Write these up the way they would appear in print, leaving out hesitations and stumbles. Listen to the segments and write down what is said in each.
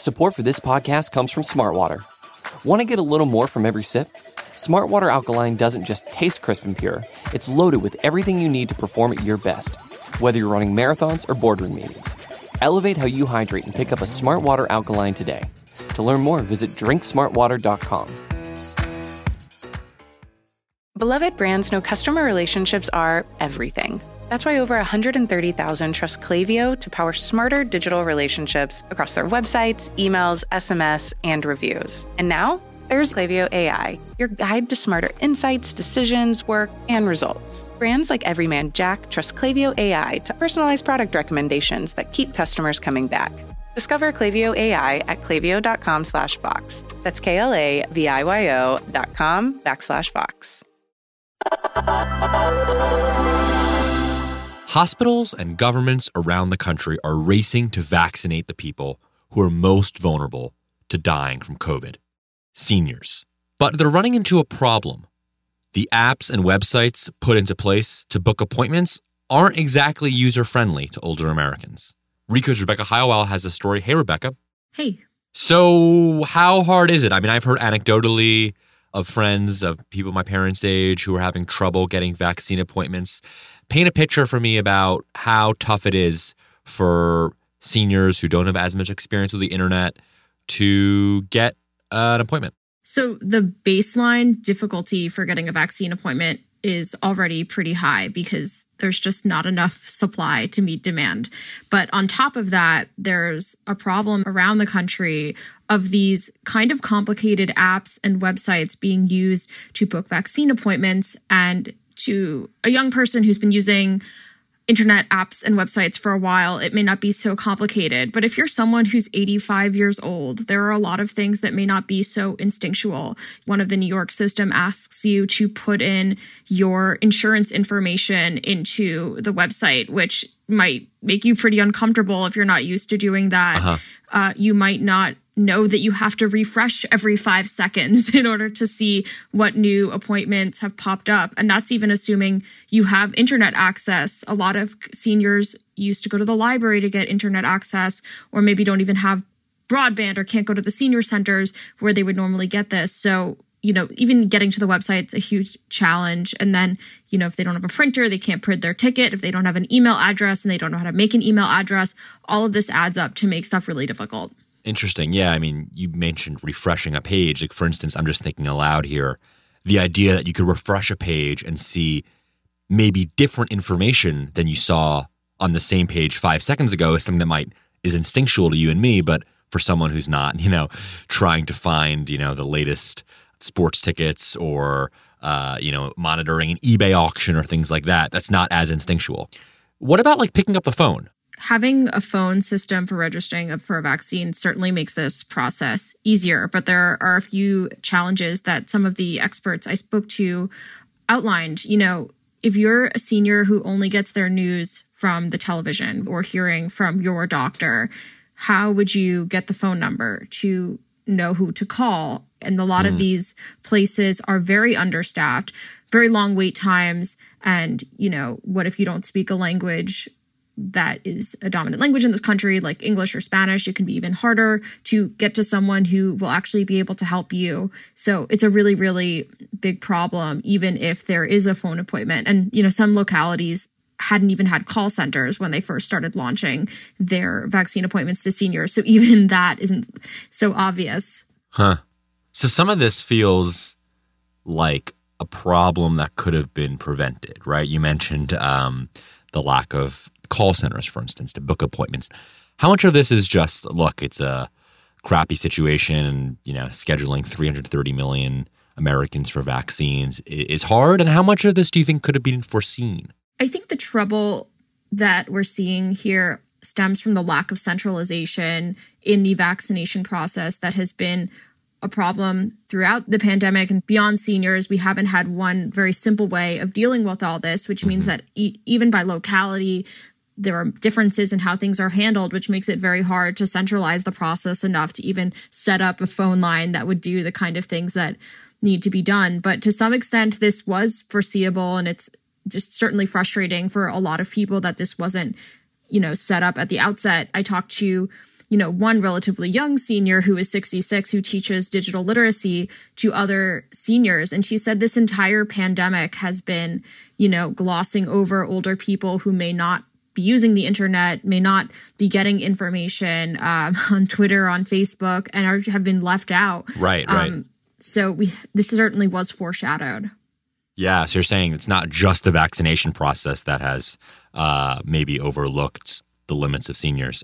Support for this podcast comes from Smartwater. Want to get a little more from every sip? Smartwater Alkaline doesn't just taste crisp and pure, it's loaded with everything you need to perform at your best, whether you're running marathons or boardroom meetings. Elevate how you hydrate and pick up a Smartwater Alkaline today. To learn more, visit drinksmartwater.com. Beloved brands know customer relationships are everything. That's why over 130,000 trust Klaviyo to power smarter digital relationships across their websites, emails, SMS, and reviews. And now, there's Klaviyo AI, your guide to smarter insights, decisions, work, and results. Brands like Everyman Jack trust Klaviyo AI to personalize product recommendations that keep customers coming back. Discover Klaviyo AI at klaviyo.com/Vox. That's KLAVIYO.com/Vox. Hospitals and governments around the country are racing to vaccinate the people who are most vulnerable to dying from COVID, seniors. But they're running into a problem. The apps and websites put into place to book appointments aren't exactly user-friendly to older Americans. Recod's Rebecca Heilwell has a story. Hey, Rebecca. Hey. So how hard is it? I mean, I've heard anecdotally of friends, of people my parents' age who are having trouble getting vaccine appointments. Paint a picture for me about how tough it is for seniors who don't have as much experience with the internet to get an appointment. So the baseline difficulty for getting a vaccine appointment is already pretty high because there's just not enough supply to meet demand. But on top of that, there's a problem around the country of these kind of complicated apps and websites being used to book vaccine appointments. And to a young person who's been using internet apps and websites for a while, it may not be so complicated. But if you're someone who's 85 years old, there are a lot of things that may not be so instinctual. One of the New York system asks you to put in your insurance information into the website, which might make you pretty uncomfortable if you're not used to doing that. You might not know that you have to refresh every 5 seconds in order to see what new appointments have popped up. And that's even assuming you have internet access. A lot of seniors used to go to the library to get internet access, or maybe don't even have broadband or can't go to the senior centers where they would normally get this. So, even getting to the website's a huge challenge. And then, if they don't have a printer, they can't print their ticket. If they don't have an email address and they don't know how to make an email address, all of this adds up to make stuff really difficult. Interesting. Yeah, I mean, you mentioned refreshing a page. Like, for instance, I'm just thinking aloud here. The idea that you could refresh a page and see maybe different information than you saw on the same page 5 seconds ago is something that is instinctual to you and me, but for someone who's not, trying to find, the latest sports tickets or, monitoring an eBay auction or things like that, that's not as instinctual. What about picking up the phone? Having a phone system for registering for a vaccine certainly makes this process easier, but there are a few challenges that some of the experts I spoke to outlined. If you're a senior who only gets their news from the television or hearing from your doctor, how would you get the phone number to know who to call? And a lot of these places are very understaffed, very long wait times. And, what if you don't speak a language that is a dominant language in this country, like English or Spanish? It can be even harder to get to someone who will actually be able to help you. So it's a really, really big problem, even if there is a phone appointment. And, some localities hadn't even had call centers when they first started launching their vaccine appointments to seniors. So even that isn't so obvious. Huh. So some of this feels like a problem that could have been prevented, right? You mentioned the lack of call centers, for instance, to book appointments. How much of this is just, look, it's a crappy situation and, scheduling 330 million Americans for vaccines is hard? And how much of this do you think could have been foreseen? I think the trouble that we're seeing here stems from the lack of centralization in the vaccination process that has been a problem throughout the pandemic and beyond seniors. We haven't had one very simple way of dealing with all this, which means that even by locality, there are differences in how things are handled, which makes it very hard to centralize the process enough to even set up a phone line that would do the kind of things that need to be done. But to some extent, this was foreseeable, and it's just certainly frustrating for a lot of people that this wasn't, set up at the outset. I talked to, one relatively young senior who is 66 who teaches digital literacy to other seniors. And she said this entire pandemic has been, glossing over older people who may not be using the internet, may not be getting information on Twitter, on Facebook, and have been left out. Right. So this certainly was foreshadowed. Yeah, so you're saying it's not just the vaccination process that has maybe overlooked the limits of seniors.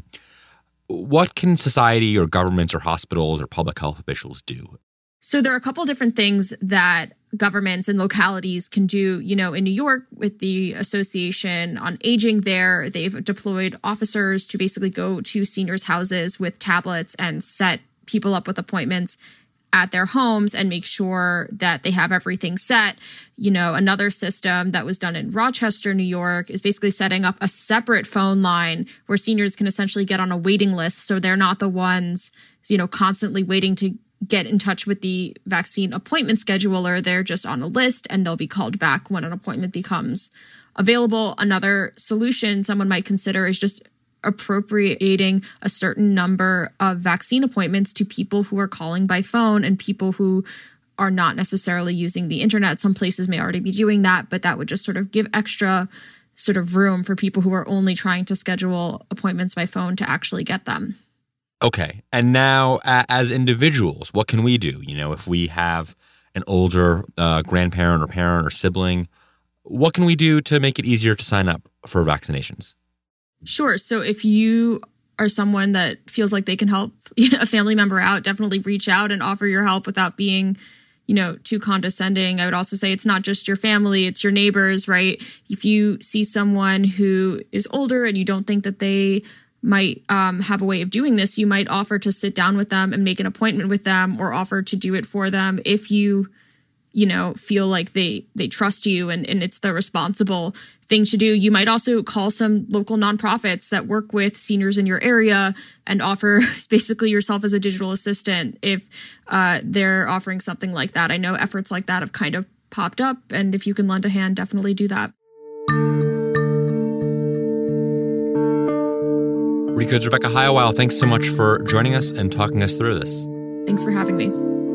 What can society or governments or hospitals or public health officials do? So there are a couple different things that governments and localities can do. In New York, with the Association on Aging there, they've deployed officers to basically go to seniors' houses with tablets and set people up with appointments at their homes and make sure that they have everything set. Another system that was done in Rochester, New York, is basically setting up a separate phone line where seniors can essentially get on a waiting list. So they're not the ones, constantly waiting to get in touch with the vaccine appointment scheduler. They're just on a list and they'll be called back when an appointment becomes available. Another solution someone might consider is just appropriating a certain number of vaccine appointments to people who are calling by phone and people who are not necessarily using the internet. Some places may already be doing that, but that would just sort of give extra sort of room for people who are only trying to schedule appointments by phone to actually get them. Okay. And now, as individuals, what can we do? If we have an older grandparent or parent or sibling, what can we do to make it easier to sign up for vaccinations? Sure. So if you are someone that feels like they can help a family member out, definitely reach out and offer your help without being, too condescending. I would also say it's not just your family, it's your neighbors, right? If you see someone who is older and you don't think that they might have a way of doing this, you might offer to sit down with them and make an appointment with them, or offer to do it for them if you feel like they trust you and it's the responsible thing to do. You might also call some local nonprofits that work with seniors in your area and offer basically yourself as a digital assistant if they're offering something like that. I know efforts like that have kind of popped up, and if you can lend a hand, definitely do that. Recode's Rebecca Haiwile, thanks so much for joining us and talking us through this. Thanks for having me.